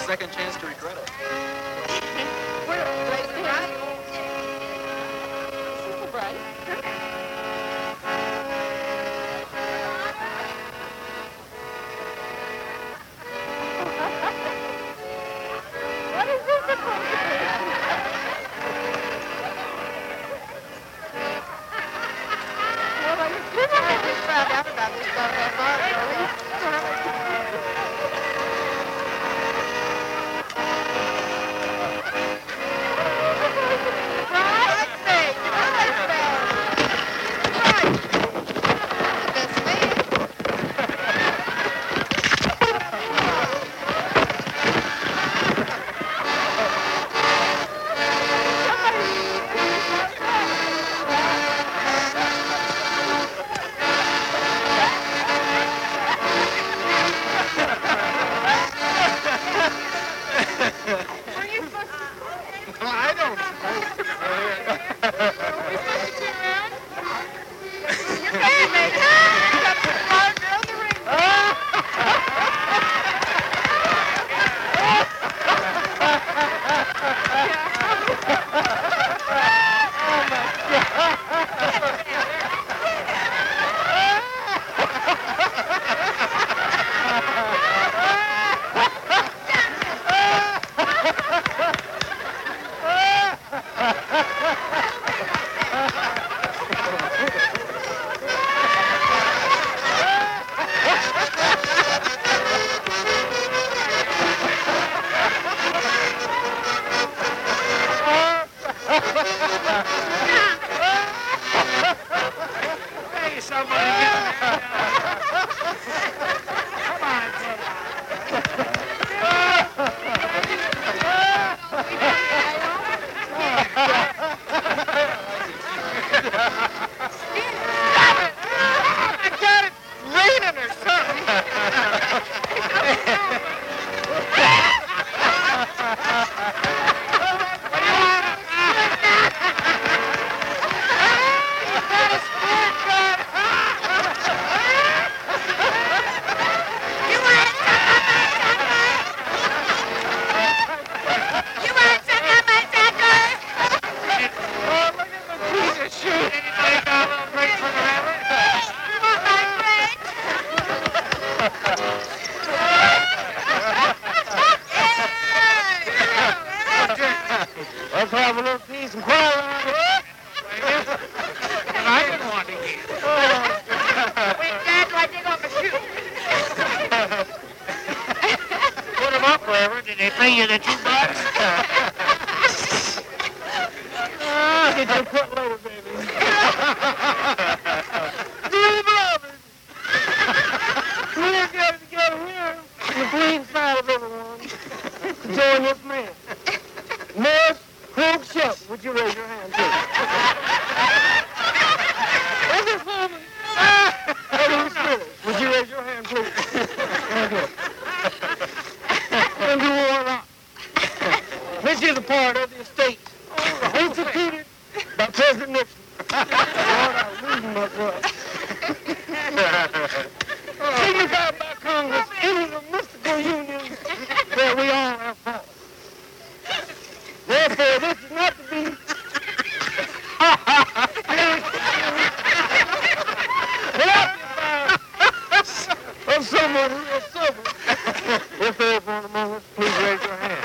second chance to regret it. Where? Right? Super bright. What is this supposed to be? Well, you just found out about this stuff last night, Let's have a little peace and quiet around here. And I didn't want to eat. Wait, Dad, do I dig off a shoe? Put them up, Reverend. Did they pay you the $2? Get your foot lower, baby. Dear brothers, we're gathered together here on the green side of everyone to join this man. Morris Krug Shepard, would you raise your hand, please? Mrs. Foreman, Eddie Smith, would you raise your hand, please? Thank you. And you wore up. This is a part of the estate instituted by President Nixon. Lord, I'm losing my breath. Signified by Congress into the mystical union that we all have fought. Therefore, this is not to be of someone who is sober. If there is one among us, please raise your hand.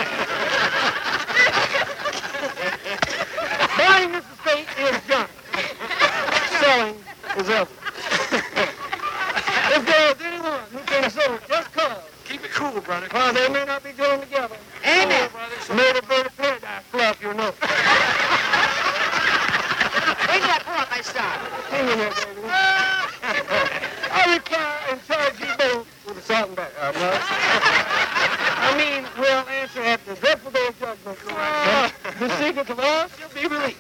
Buying this estate is junk. Selling is ever. If there is anyone who can sell it just cause, Keep it cool, brother. well, they may not be joined together. Amen. May the bird of paradise fluff your nose. Bring that pour my stop. Hang in there, baby. I require and charge you both with a salt and back. I mean, we'll answer at the dreadful day of judgment. The secrets of all shall be released.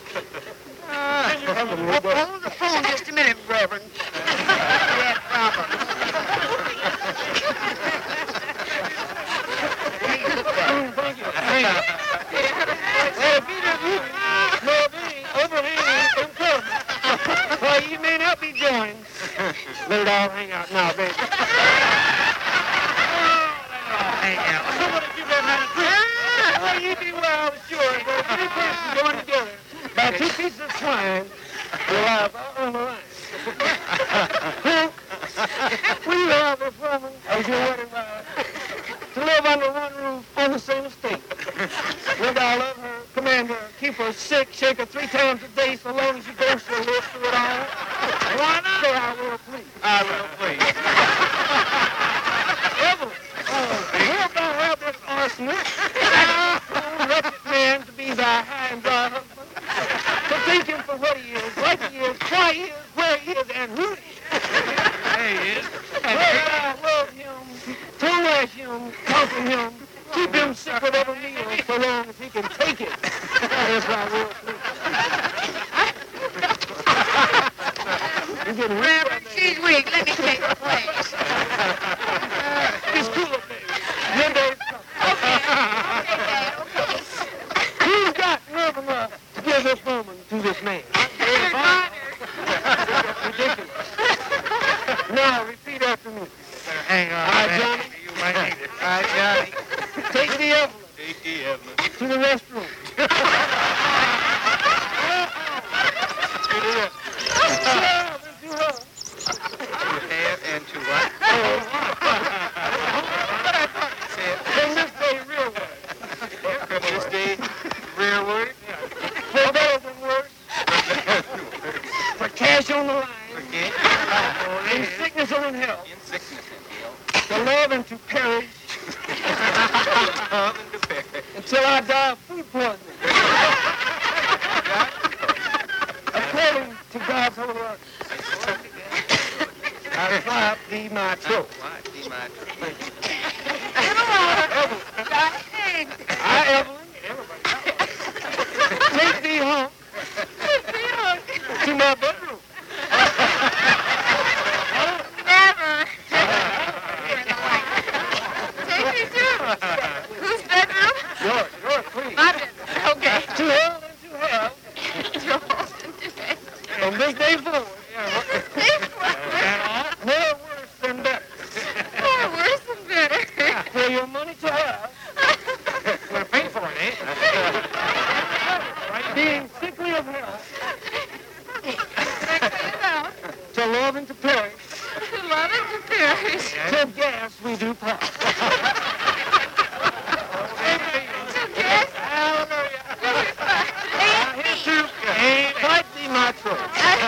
Hold the phone just a minute, Reverend. Yeah, problem. Thank you. Thank you. Well, if either of you know of any overhanging impediment, why you may not be joined, let it all hang out now, baby. Let it all hang out. be well assured that three persons joined together by two pieces of twine will have on the line. We have a woman as your wedding bride to live under one roof on the same estate. Will thou love her, command her, keep her sick, shake her 3 times a day so long as you go, she'll live through it all. Why not? Say, I will please. I will, please. Evelyn, wilt thou have this arsonist, wretched man, to be thy high and dry husband? To take him for what he is, like he is, why he is, where he is, and who he is. There he is. Wilt thou love him, to lash him, comfort him, keep him sick with every meal so long as he can take it. Yes, I will, please. You're getting real. Reverend, she's weak. Let me take her place. It's cool up there. Your day's coming. Okay, Dad, okay. Who's got nerve enough to give this woman to this man? Your daughter. Ridiculous. Now, repeat after me. Better hang on. All right, man. Johnny. You might need it. All right, Johnny. Take the Evelyn Take the Evelyn. to the restroom. To the rest. To have and to what? Say it. From this day, real word. From this day, rearward. For better than worse. For cash on the line. Okay. In sickness or in health. In sickness and health. To love and to perish Love and to bear. until I die of food poisoning. According to God's holy order. I slap thee my throat. Why? Be my Evelyn. Darling. I, Evelyn. Take thee home to my bedroom. Never. Take me to whose bedroom? Yours, please. My bedroom. Okay. To hell and to hell. From this day forward. More worse than better. More worse than better. For your money to have. We're paying for it, eh? Being sickly of health. To To love and to perish. love and to perish. Till gas we do part. To kiss. Hallelujah. Fight thee my throat.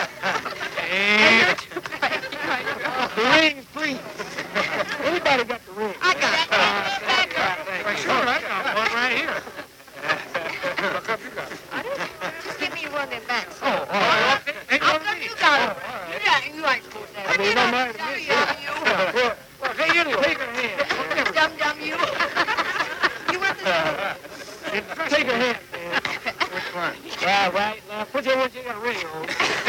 The rings, please. Anybody got the ring? I got it. Sure, I got one right here. Just give me one of them back. Oh, all right. Hey, How come you got it? You ain't supposed to have I mean, it don't matter to me. Well, hey, anyway. Take her hand. Dum-dum, you. You want the Take her hand, man. Which one? All right. Now, put your got a ring on.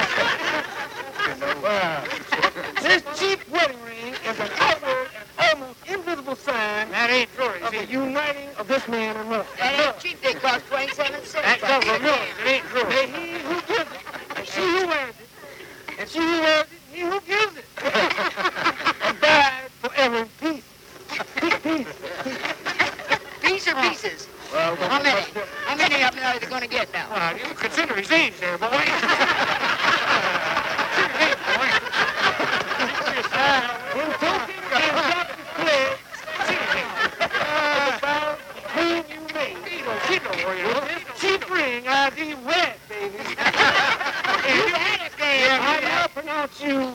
This cheap wedding ring is an outward and almost invisible sign That ain't true, of the uniting of this man and her. That ain't cheap. They cost 27 cents. That comes from yours. It ain't true. May he who gives it, and she who wears it, and she who wears it, he who gives it, abide forever in peace. Peace. Piece or pieces? Well, How many? How many of them are they going to get now? You consider his age there, boy. In token and Dr. Clegg, about whom you made. This cheap ring I thee wed, baby. You had it, I now pronounce you